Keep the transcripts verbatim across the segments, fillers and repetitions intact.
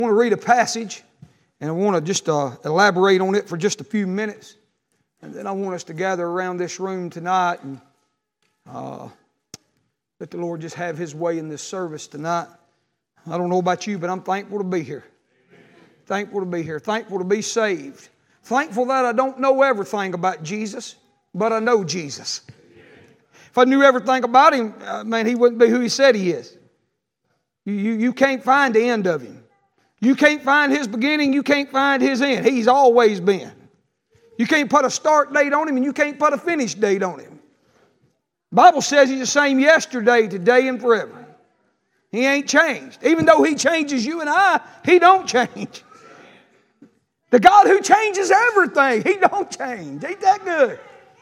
I want to read a passage, and I want to just uh, elaborate on it for just a few minutes. And then I want us to gather around this room tonight and uh, let the Lord just have His way in this service tonight. I don't know about you, but I'm thankful to be here. Thankful to be here. Thankful to be saved. Thankful that I don't know everything about Jesus, but I know Jesus. If I knew everything about Him, uh, man, He wouldn't be who He said He is. You, you, you can't find the end of Him. You can't find His beginning. You can't find His end. He's always been. You can't put a start date on Him, and you can't put a finish date on Him. The Bible says He's the same yesterday, today, and forever. He ain't changed. Even though He changes you and I, He don't change. The God who changes everything, He don't change. Ain't that good?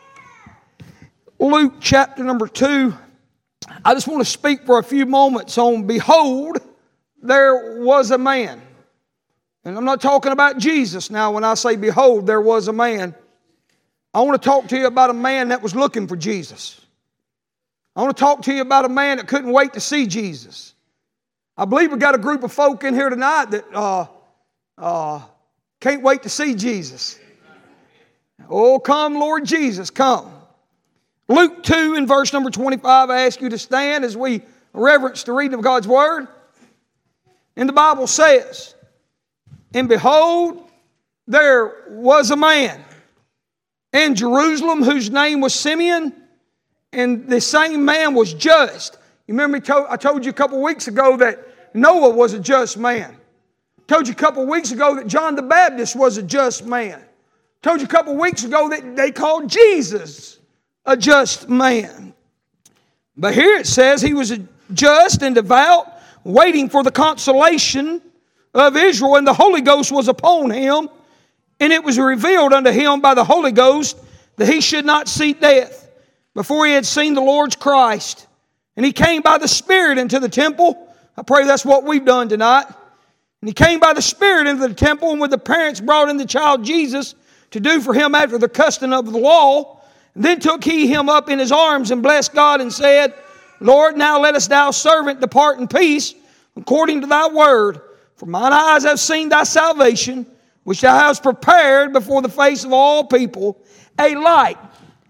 Luke chapter number two. I just want to speak for a few moments on, behold, there was a man. And I'm not talking about Jesus now when I say, behold, there was a man. I want to talk to you about a man that was looking for Jesus. I want to talk to you about a man that couldn't wait to see Jesus. I believe we've got a group of folk in here tonight that uh, uh, can't wait to see Jesus. Oh, come, Lord Jesus, come. Luke two in verse number twenty-five, I ask you to stand as we reverence the reading of God's Word. And the Bible says, and behold, there was a man in Jerusalem whose name was Simeon, and the same man was just. You remember I told you a couple weeks ago that Noah was a just man. I told you a couple weeks ago that John the Baptist was a just man. I told you a couple weeks ago that they called Jesus a just man. But here it says he was a just and devout, waiting for the consolation of Israel, and the Holy Ghost was upon him, and it was revealed unto him by the Holy Ghost that he should not see death before he had seen the Lord's Christ. And he came by the Spirit into the temple. I pray that's what we've done tonight. And he came by the Spirit into the temple, and with the parents brought in the child Jesus to do for him after the custom of the law. And then took he him up in his arms and blessed God and said, Lord, now lettest thou servant depart in peace according to thy word. For mine eyes have seen thy salvation, which thou hast prepared before the face of all people, a light,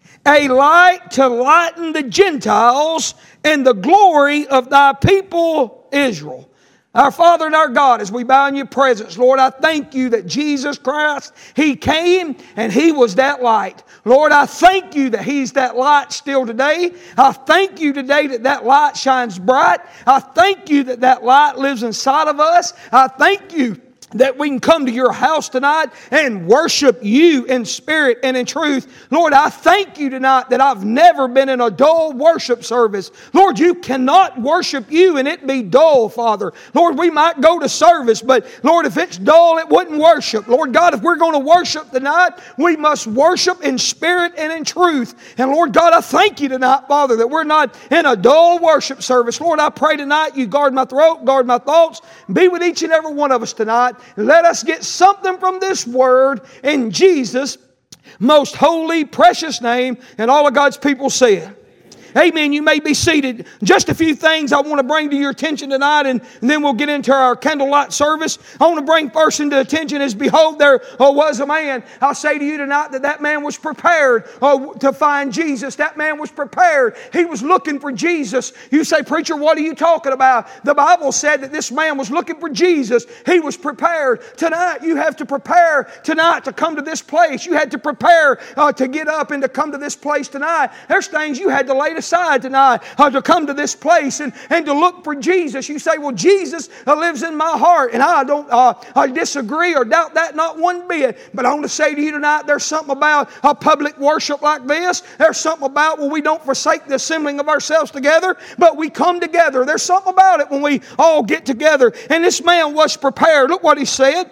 a light to lighten the Gentiles and the glory of thy people Israel. Our Father and our God, as we bow in your presence, Lord, I thank you that Jesus Christ, He came and He was that light. Lord, I thank you that He's that light still today. I thank you today that that light shines bright. I thank you that that light lives inside of us. I thank you that we can come to your house tonight and worship you in spirit and in truth. Lord, I thank you tonight that I've never been in a dull worship service. Lord, you cannot worship you and it be dull, Father. Lord, we might go to service, but Lord, if it's dull, it wouldn't worship. Lord God, if we're going to worship tonight, we must worship in spirit and in truth. And Lord God, I thank you tonight, Father, that we're not in a dull worship service. Lord, I pray tonight you guard my throat, guard my thoughts, be with each and every one of us tonight. Let us get something from this word in Jesus' most holy, precious name. And all of God's people said, amen. You may be seated. Just a few things I want to bring to your attention tonight, and, and then we'll get into our candlelight service. I want to bring first into attention is, behold, there uh, was a man. I'll say to you tonight that that man was prepared uh, to find Jesus. That man was prepared. He was looking for Jesus. You say, preacher, what are you talking about? The Bible said that this man was looking for Jesus. He was prepared. Tonight, you have to prepare tonight to come to this place. You had to prepare uh, to get up and to come to this place tonight. There's things you had to lay aside tonight uh, to come to this place and, and to look for Jesus. You say, well, Jesus uh, lives in my heart, and I don't uh, I disagree or doubt that not one bit. But I want to say to you tonight, there's something about a public worship like this. There's something about when we don't forsake the assembling of ourselves together, but we come together. There's something about it when we all get together. And this man was prepared. Look what he said.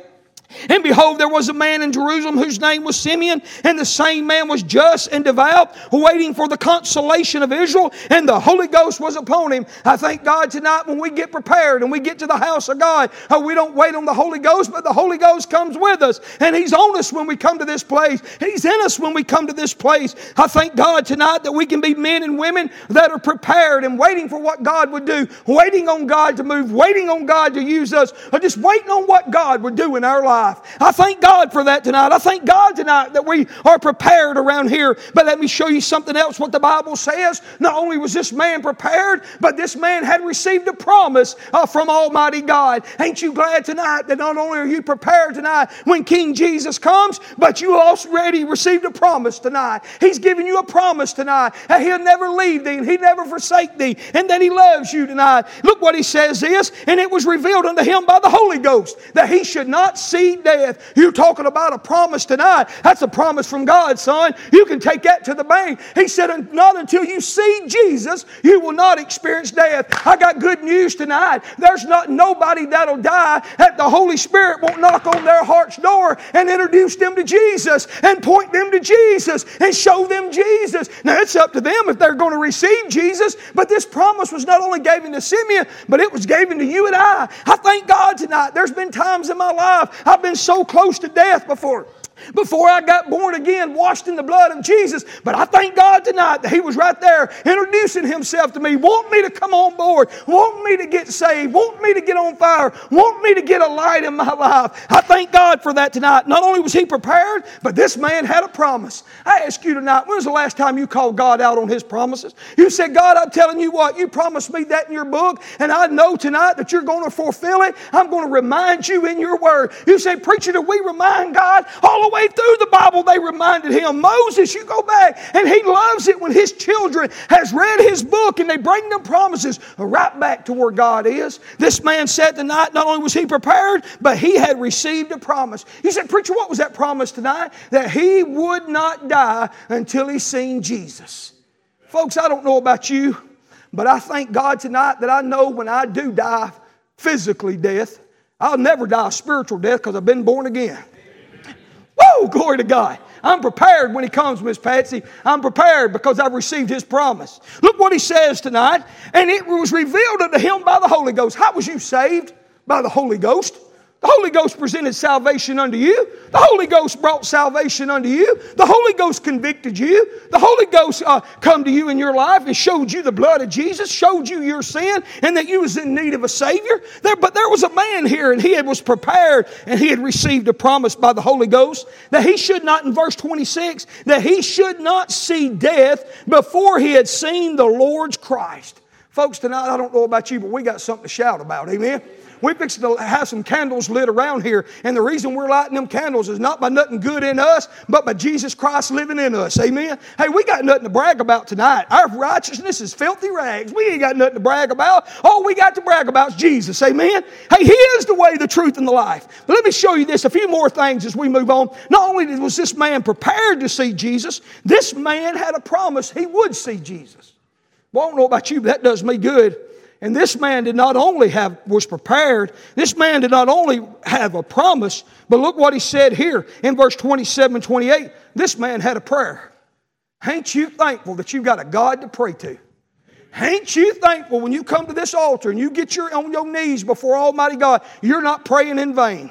And behold, there was a man in Jerusalem whose name was Simeon, and the same man was just and devout, waiting for the consolation of Israel, and the Holy Ghost was upon him. I thank God tonight when we get prepared and we get to the house of God, uh, we don't wait on the Holy Ghost, but the Holy Ghost comes with us, and He's on us when we come to this place. He's in us when we come to this place. I thank God tonight that we can be men and women that are prepared and waiting for what God would do, waiting on God to move, waiting on God to use us, or just waiting on what God would do in our life. I thank God for that tonight. I thank God tonight that we are prepared around here. But let me show you something else, what the Bible says. Not only was this man prepared, but this man had received a promise uh, from Almighty God. Ain't you glad tonight that not only are you prepared tonight when King Jesus comes, but you already received a promise tonight. He's giving you a promise tonight that He'll never leave thee and He'll never forsake thee, and that He loves you tonight. Look what He says is, and it was revealed unto him by the Holy Ghost that he should not see death. You're talking about a promise tonight. That's a promise from God, son. You can take that to the bank. He said, not until you see Jesus, you will not experience death. I got good news tonight. There's not nobody that'll die that the Holy Spirit won't knock on their heart's door and introduce them to Jesus and point them to Jesus and show them Jesus. Now, it's up to them if they're going to receive Jesus, but this promise was not only given to Simeon, but it was given to you and I. I thank God tonight. There's been times in my life I've been so close to death before. Before I got born again, washed in the blood of Jesus. But I thank God tonight that He was right there introducing Himself to me, wanting me to come on board, wanting me to get saved, wanting me to get on fire, wanting me to get a light in my life. I thank God for that tonight. Not only was he prepared, but this man had a promise. I ask you tonight, when was the last time you called God out on His promises? You said, God, I'm telling you what, you promised me that in your book, and I know tonight that you're going to fulfill it. I'm going to remind you in your word. You say, preacher, do we remind God? All the way through the Bible they reminded him. Moses, you go back, and he loves it when his children has read his book and they bring them promises right back to where God is. This man said tonight, not only was he prepared, but he had received a promise. You said, preacher, what was that promise tonight? That he would not die until he seen Jesus. Folks, I don't know about you, but I thank God tonight that I know when I do die physically death, I'll never die a spiritual death because I've been born again. Woo! Glory to God. I'm prepared when He comes, Miss Patsy. I'm prepared because I've received His promise. Look what He says tonight. And it was revealed unto him by the Holy Ghost. How was you saved? By the Holy Ghost. The Holy Ghost presented salvation unto you. The Holy Ghost brought salvation unto you. The Holy Ghost convicted you. The Holy Ghost uh, come to you in your life and showed you the blood of Jesus, showed you your sin, and that you was in need of a Savior. There, but there was a man here, and he had, was prepared, and he had received a promise by the Holy Ghost that he should not, in verse twenty-six, that he should not see death before he had seen the Lord's Christ. Folks, tonight, I don't know about you, but we got something to shout about. Amen? We're fixing to have some candles lit around here. And the reason we're lighting them candles is not by nothing good in us, but by Jesus Christ living in us. Amen? Hey, we got nothing to brag about tonight. Our righteousness is filthy rags. We ain't got nothing to brag about. All we got to brag about is Jesus. Amen? Hey, He is the way, the truth, and the life. But let me show you this, a few more things as we move on. Not only was this man prepared to see Jesus, this man had a promise he would see Jesus. Well, I don't know about you, but that does me good. And this man did not only have, was prepared, this man did not only have a promise, but look what he said here in verse twenty-seven and twenty-eight. This man had a prayer. Ain't you thankful that you've got a God to pray to? Ain't you thankful when you come to this altar and you get your, on your knees before Almighty God, you're not praying in vain?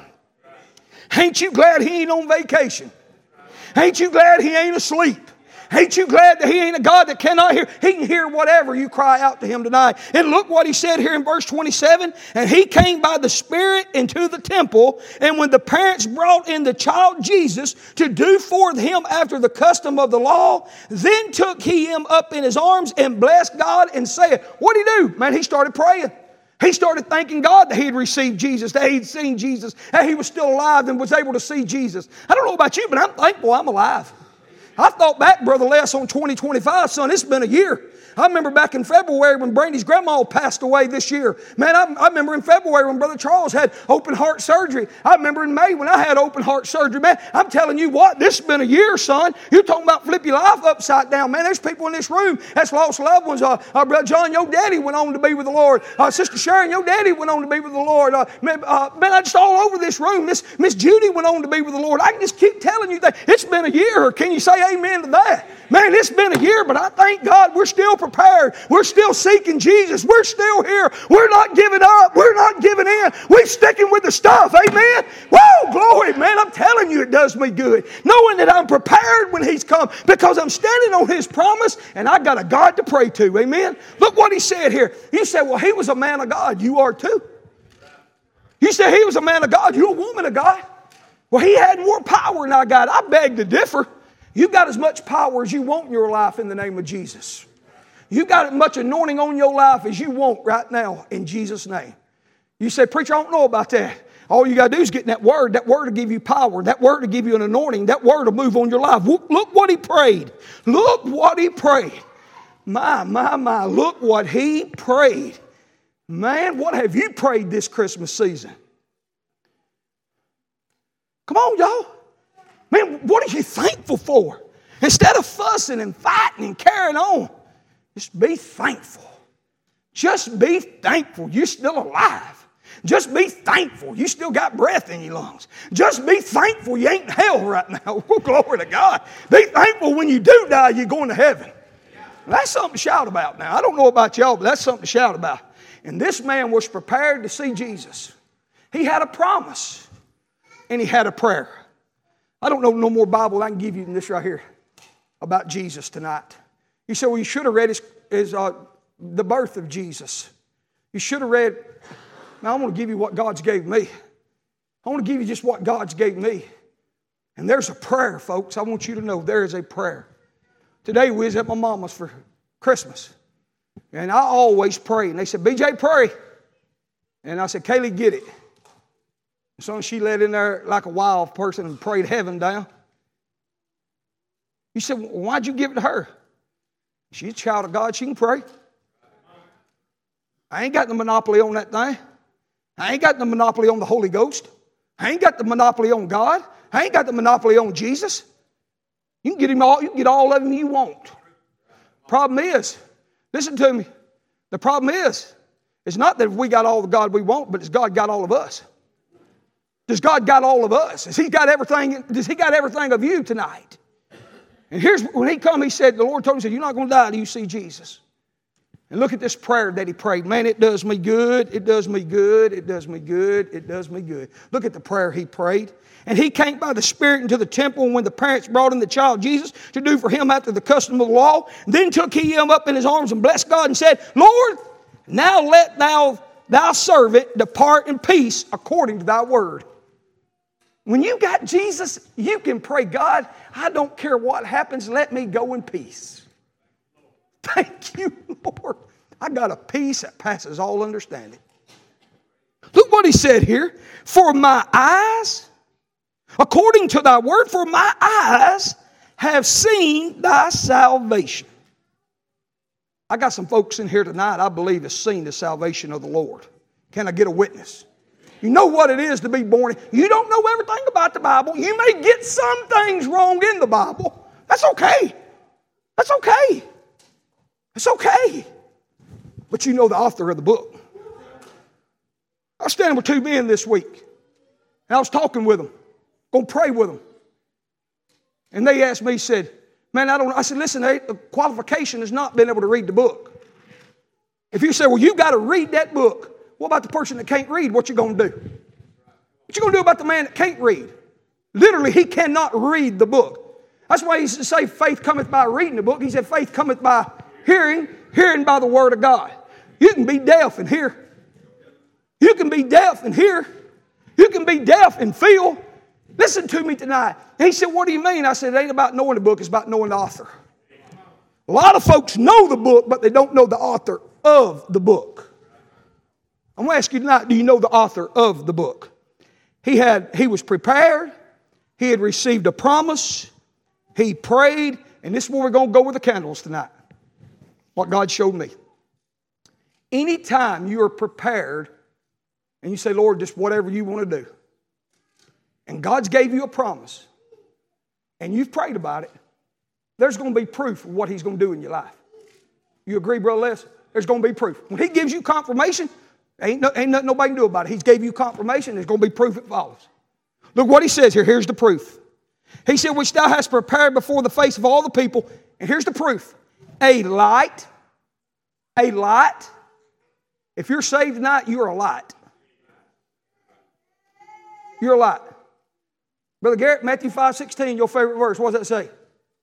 Ain't you glad He ain't on vacation? Ain't you glad He ain't asleep? Ain't you glad that He ain't a God that cannot hear? He can hear whatever you cry out to Him tonight. And look what He said here in verse twenty-seven. And He came by the Spirit into the temple. And when the parents brought in the child Jesus to do for Him after the custom of the law, then took He Him up in His arms and blessed God and said, what did He do? Man, He started praying. He started thanking God that he had received Jesus, that he'd seen Jesus, that he was still alive and was able to see Jesus. I don't know about you, but I'm thankful I'm alive. I thought back, Brother Les, on twenty twenty-five, son, it's been a year. I remember back in February when Brandy's grandma passed away this year. Man, I, I remember in February when Brother Charles had open heart surgery. I remember in May when I had open heart surgery. Man, I'm telling you what, this has been a year, son. You're talking about flip your life upside down. Man, there's people in this room that's lost loved ones. Uh, uh, Brother John, your daddy went on to be with the Lord. Uh, Sister Sharon, your daddy went on to be with the Lord. Uh, man, uh, man, I just all over this room. Miss, Miss Judy went on to be with the Lord. I can just keep telling you that. It's been a year. Can you say amen to that? Man, it's been a year, but I thank God we're still prepared. We're still seeking Jesus. We're still here. We're not giving up. We're not giving in. We're sticking with the stuff. Amen? Whoa, glory, man. I'm telling you it does me good. Knowing that I'm prepared when He's come because I'm standing on His promise and I got a God to pray to. Amen? Look what He said here. You said, well, He was a man of God. You are too. You said He was a man of God. You're a woman of God. Well, He had more power than I got. I beg to differ. You've got as much power as you want in your life in the name of Jesus. You've got as much anointing on your life as you want right now in Jesus' name. You say, preacher, I don't know about that. All you got to do is get in that word. That word will give you power. That word will give you an anointing. That word will move on your life. Look what he prayed. Look what he prayed. My, my, my. Look what he prayed. Man, what have you prayed this Christmas season? Come on, y'all. Man, what are you thankful for? Instead of fussing and fighting and carrying on, just be thankful. Just be thankful you're still alive. Just be thankful you still got breath in your lungs. Just be thankful you ain't in hell right now. Oh, glory to God. Be thankful when you do die, you're going to heaven. That's something to shout about now. I don't know about y'all, but that's something to shout about. And this man was prepared to see Jesus. He had a promise, and he had a prayer. I don't know no more Bible I can give you than this right here about Jesus tonight. You said, well, you should have read his, his, uh, the birth of Jesus. You should have read, now I'm going to give you what God's gave me. I want to give you just what God's gave me. And there's a prayer, folks. I want you to know there is a prayer. Today we was at my mama's for Christmas. And I always pray. And they said, B J, pray. And I said, Kaylee, get it. So she led in there like a wild person and prayed heaven down. You said, well, why'd you give it to her? She's a child of God. She can pray. I ain't got the monopoly on that thing. I ain't got the monopoly on the Holy Ghost. I ain't got the monopoly on God. I ain't got the monopoly on Jesus. You can get him all, you can get all of him you want. Problem is, listen to me. The problem is, it's not that we got all the God we want, but it's God got all of us. Does God got all of us? Has He got everything? Does He got everything of you tonight? And here's when He come, He said, the Lord told him, He said, you're not going to die till you see Jesus. And look at this prayer that he prayed. Man, it does me good. It does me good. It does me good. It does me good. Look at the prayer he prayed. And he came by the Spirit into the temple, and when the parents brought in the child Jesus to do for him after the custom of the law, then took he him up in his arms and blessed God and said, Lord, now let thou thy servant depart in peace according to thy word. When you got Jesus, you can pray, God, I don't care what happens, let me go in peace. Thank you, Lord. I got a peace that passes all understanding. Look what he said here. For my eyes, according to thy word, for my eyes have seen thy salvation. I got some folks in here tonight I believe have seen the salvation of the Lord. Can I get a witness? You know what it is to be born. You don't know everything about the Bible. You may get some things wrong in the Bible. That's okay. That's okay. It's okay. But you know the author of the book. I was standing with two men this week. And I was talking with them. Going to pray with them. And they asked me, said, man, I don't know. I said, listen, the qualification has not been able to read the book. If you say, well, you've got to read that book. What about the person that can't read? What you going to do? What you going to do about the man that can't read? Literally, he cannot read the book. That's why he used to say faith cometh by reading the book. He said faith cometh by hearing, hearing by the word of God. You can be deaf and hear. You can be deaf and hear. You can be deaf and feel. Listen to me tonight. And he said, what do you mean? I said, it ain't about knowing the book, it's about knowing the author. A lot of folks know the book, but they don't know the author of the book. I'm going to ask you tonight, do you know the author of the book? He had, he was prepared. He had received a promise. He prayed. And this is where we're going to go with the candles tonight. what God showed me. Anytime you are prepared and you say, Lord, just whatever you want to do, and God's gave you a promise, and you've prayed about it, there's going to be proof of what He's going to do in your life. You agree, Brother Les? There's going to be proof. When He gives you confirmation, ain't, no, ain't nothing nobody can do about it. He's gave you confirmation, there's going to be proof it follows. Look what He says here. Here's the proof. He said, which thou hast prepared before the face of all the people. And here's the proof. A light. A light. If you're saved tonight, you're a light. You're a light. Brother Garrett, Matthew five sixteen, your favorite verse. What does that say?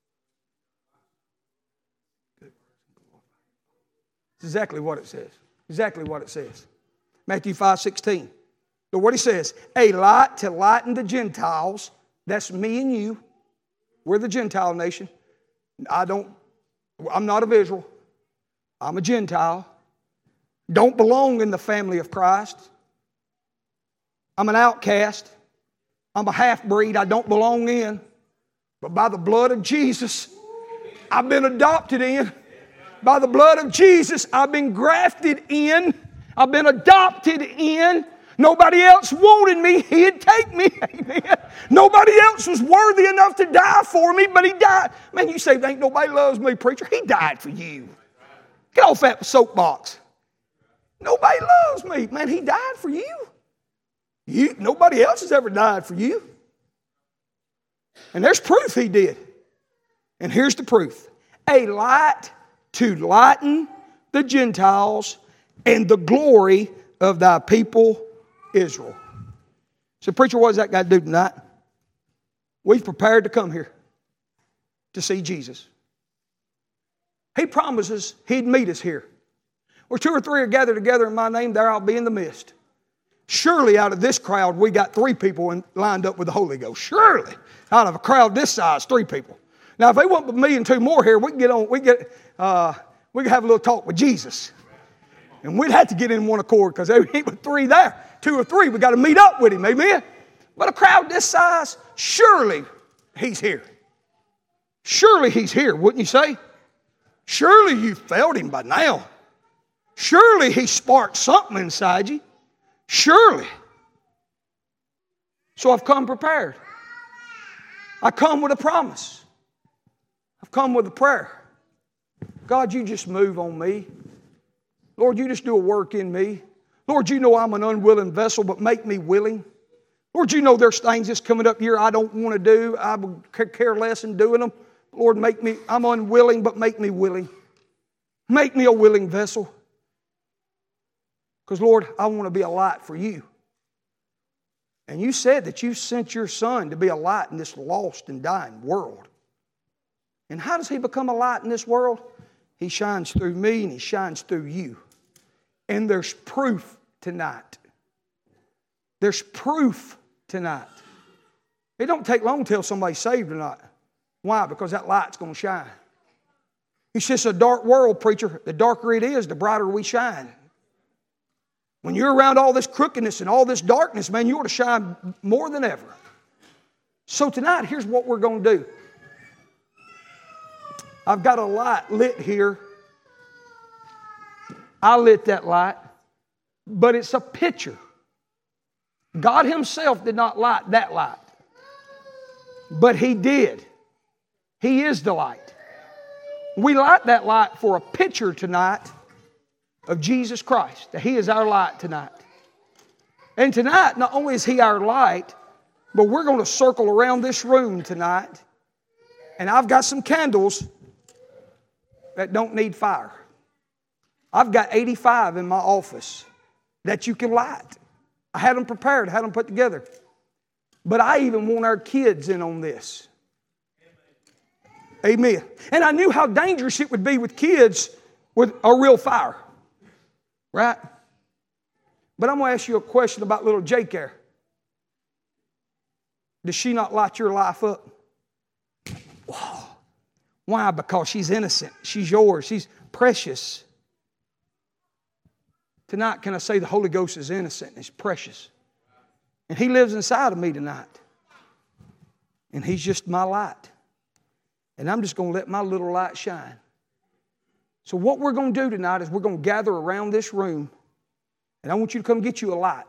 It's exactly what it says. Exactly what it says. Matthew five sixteen. Look what He says. A light to lighten the Gentiles. That's me and you. We're the Gentile nation. I don't, I'm not of Israel. I'm a Gentile. Don't belong in the family of Christ. I'm an outcast. I'm a half-breed I don't belong in. But by the blood of Jesus, I've been adopted in. By the blood of Jesus, I've been grafted in. I've been adopted in. Nobody else wanted me. He'd take me. Amen. Nobody else was worthy enough to die for me, but He died. Man, you say, ain't nobody loves me, preacher. He died for you. Get off that soapbox. Nobody loves me. Man, He died for you. You, nobody else has ever died for you. And there's proof He did. And here's the proof. A light to lighten the Gentiles and the glory of thy people Israel. So, preacher, what does that guy do tonight? We've prepared to come here to see Jesus. He promises He'd meet us here. Where two or three are gathered together in my name, there I'll be in the midst. Surely out of this crowd, we got three people in, lined up with the Holy Ghost. Surely. Out of a crowd this size, three people. Now, if they want but me and two more here, we can get on, we get, uh, we can have a little talk with Jesus. And we'd have to get in one accord because there ain't but three there. Two or three, we got to meet up with Him. Amen? But a crowd this size, surely He's here. Surely He's here, wouldn't you say? Surely you felt Him by now. Surely He sparked something inside you. Surely. So I've come prepared. I come with a promise. I've come with a prayer. God, you just move on me. Lord, you just do a work in me. Lord, you know I'm an unwilling vessel, but make me willing. Lord, you know there's things that's coming up here I don't want to do. I would care less in doing them. Lord, make me, I'm unwilling, but make me willing. Make me a willing vessel. Because, Lord, I want to be a light for you. And you said that you sent your Son to be a light in this lost and dying world. And how does He become a light in this world? He shines through me and He shines through you. And there's proof tonight. There's proof tonight. It don't take long to tell somebody's saved or not. Why? Because that light's going to shine. It's just a dark world, preacher. The darker it is, the brighter we shine. When you're around all this crookedness and all this darkness, man, you ought to shine more than ever. So tonight, here's what we're going to do. I've got a light lit here. I lit that light, but it's a picture. God Himself did not light that light, but He did. He is the light. We light that light for a picture tonight of Jesus Christ, that He is our light tonight. And tonight, not only is He our light, but we're going to circle around this room tonight, and I've got some candles that don't need fire. I've got eighty-five in my office that you can light. I had them prepared, had them put together. But I even want our kids in on this. Amen. And I knew how dangerous it would be with kids with a real fire. Right? But I'm going to ask you a question about little Jake there. Does she not light your life up? Whoa. Why? Because she's innocent. She's yours. She's precious. Tonight, can I say the Holy Ghost is innocent and He's precious? And He lives inside of me tonight. And He's just my light. And I'm just going to let my little light shine. So what we're going to do tonight is we're going to gather around this room, and I want you to come get you a light.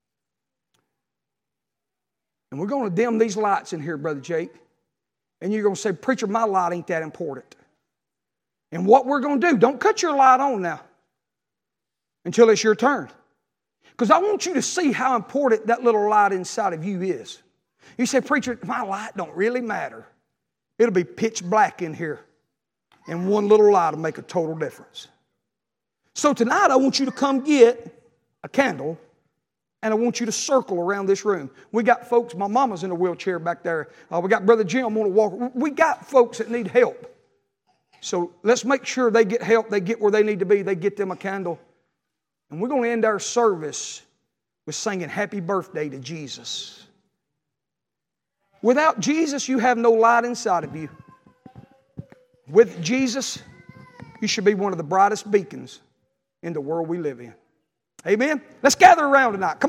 And we're going to dim these lights in here, Brother Jake. And you're going to say, preacher, my light ain't that important. And what we're going to do, don't cut your light on now until it's your turn. Because I want you to see how important that little light inside of you is. You say, preacher, my light don't really matter. It'll be pitch black in here. And one little light will make a total difference. So tonight I want you to come get a candle, and I want you to circle around this room. We got folks, my mama's in a wheelchair back there. Uh, we got Brother Jim on a walker. We got folks that need help. So let's make sure they get help, they get where they need to be, they get them a candle. And we're going to end our service with singing Happy Birthday to Jesus. Without Jesus, you have no light inside of you. With Jesus, you should be one of the brightest beacons in the world we live in. Amen? Let's gather around tonight. Come on.